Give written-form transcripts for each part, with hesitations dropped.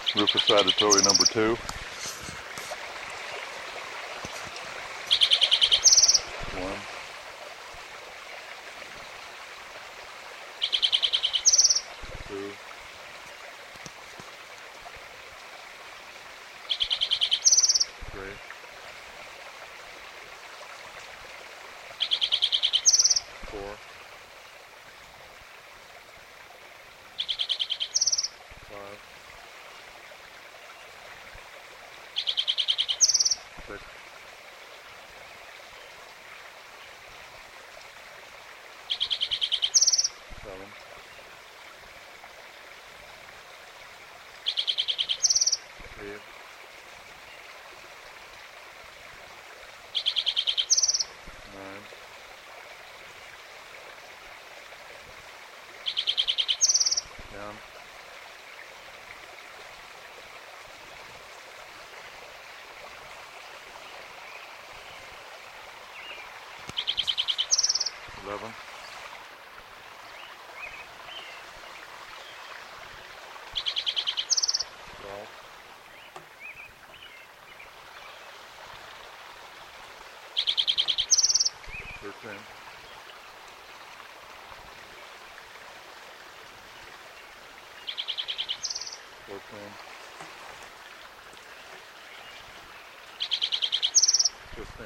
Rufus Auditory number 2. 1, 2, 3, 4, 5, 6, 7, 8, 9, 10, 11, 12, 13, 14, 15,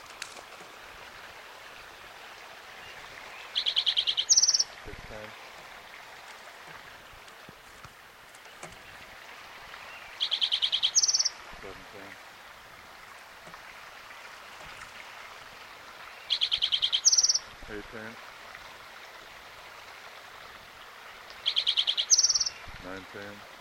16, 17, 18, 19,